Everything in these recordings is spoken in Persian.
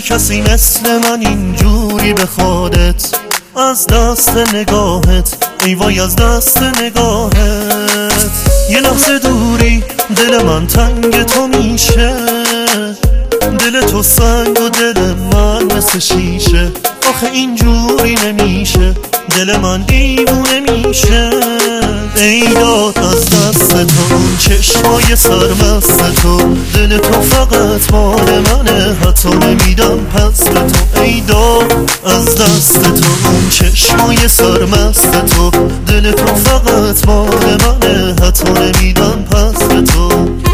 کسی مثل من اینجوری بخوادت از دست نگاهت، ای وای از دست نگاهت. یه لحظه دوری دل من تنگ تو میشه، دل تو سنگ و دل من مثل شیشه. آخه اینجوری نمیشه، دل من دیوونه میشه. ای داد از دست تو اون چشمای سرمست تو، دل تو فقط مال منه حتی نمیدم پس به تو. ای داد از دست تو اون چشمای سرمست تو، دل تو فقط مال منه حتی نمیدم پس به تو.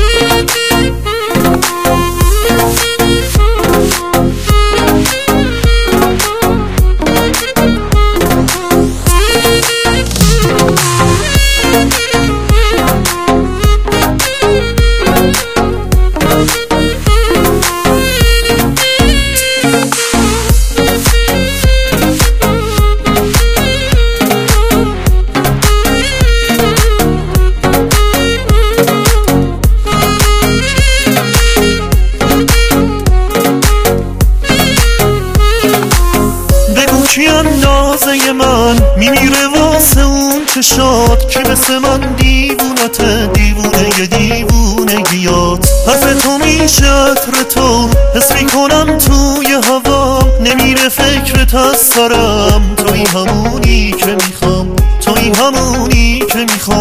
کی اندازه من میمیره واسه اون چشات که مثل من دیوونته، دیوونه دیوونگیات. حرف تو میشه عطر تو، حس میکنم توی هوام، نمیره فکرت از سرم. توی همونی که میخوام، توی همونی که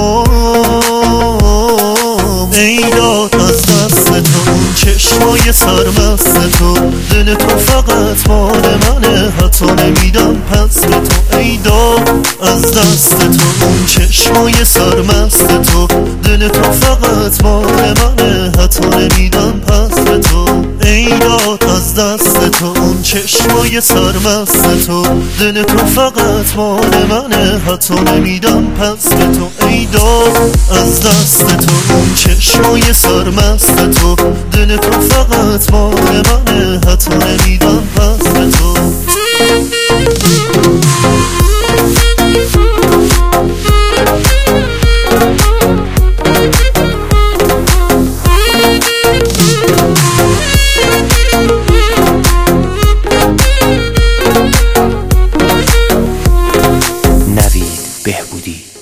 میخوام. ای داد از دست تو اون چشمای سرمست تو، دل تو فقط مال منه حتی نمیدم پس به تو. ای داد از دست تو اون چشمای سرمست تو، دل تو فقط مال منه حتی نمیدم پس به تو. ای داد از دست تو اون چشمای سرمست تو، دل تو فقط مال منه حتی نمیدم پس به تو. ای داد از دست تو اون چشمای سرمست تو، دل تو فقط مال منه حتی نمیدم پس به تو. نوید بهبودی.